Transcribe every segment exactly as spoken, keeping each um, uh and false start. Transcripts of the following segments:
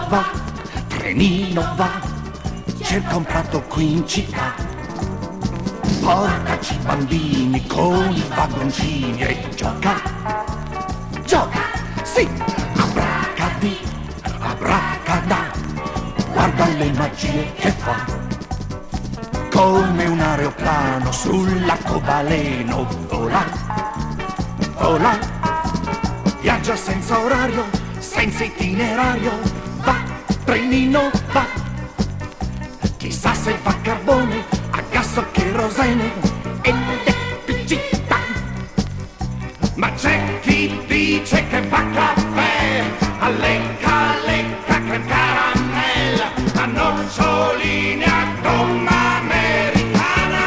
va, trenino va, cerca un prato qui in città. Portaci bambini con i vagoncini e gioca, gioca, sì, abracadì, abracadà, guarda le magie che fa. Come un aeroplano sull'arcobaleno vola, vola, viaggia senza orario, senza itinerario, va, trenino va, chissà se fa carbone, a gas o kerosene, elettricità. Ma c'è chi dice che fa caffè, a lecca, lecca, creme caramella, a noccioline, a gomma americana.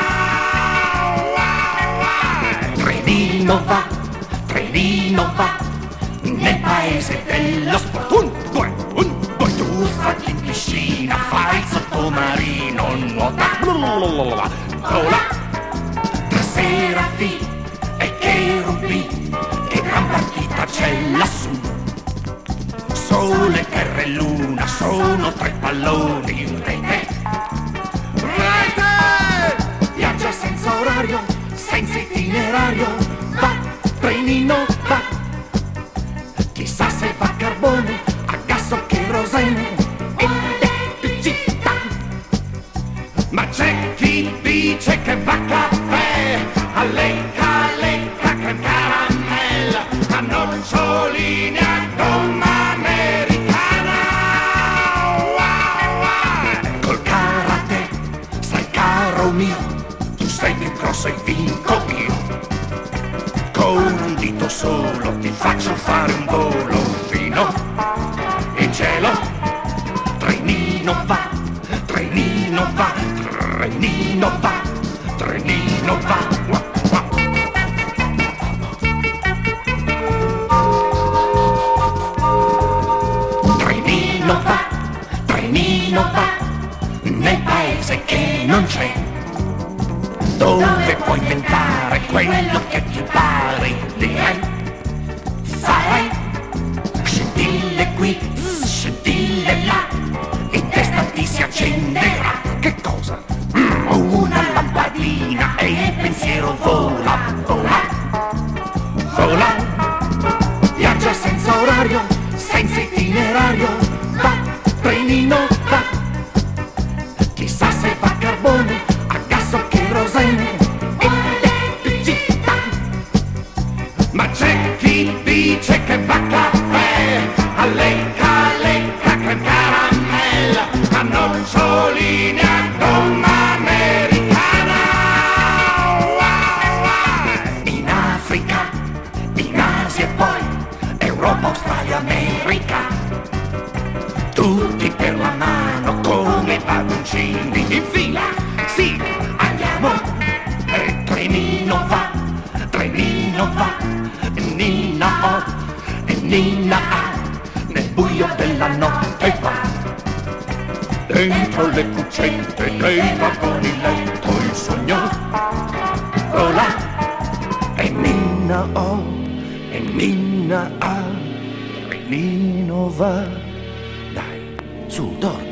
Wow, wow. Trenino va, trenino va, nel paese dello sport. Un, due, un, due, tuffati in piscina, fai il sottomarino, nuota, vola, tra serafi e cherubi, che gran partita c'è lassù. Sole, terra e luna sono tre palloni in rete, rete, viaggia senza orario, senza itinerario, va, trenino va, chissà se fa carbone, a gas o kerosene, elettricità. Ma c'è chi dice che fa caffè, a lecca, lecca, creme caramella, a noccioline, a gomma americana. Wow, wow. Col karate, sai caro mio, tu sei più grosso e vinco io. Con un dito solo ti faccio fare un volo fino in cielo. Trenino va, trenino va, trenino va, trenino va. Wow, wow. Trenino va, trenino va, nel paese che non c'è, dove puoi inventare quello che ti pare, direi, farei, scintille qui, scintille là, in testa ti si accenderà. Che cosa? Mm, una lampadina e il pensiero vola, vola, vola, viaggia senza orario, senza itinerario, va, trenino va, chissà se fa carbone, a gas o kerosene, elettricità. Ma c'è chi dice che fa caffè, a lecca, lecca, creme caramella, a noccioline, a gomma americana. Wow, wow. In Africa, in Asia e poi Europa, Australia, America, tutti per la mano come vagoncini in fila, sì, andiamo, e trenino va, trenino va, Nina oh, e Nina ah, nel buio della notte va, dentro le cuccette dei vagoni letto il sogno vola, e Nina oh, e Nina ah, trenino va, dai, su, dormi.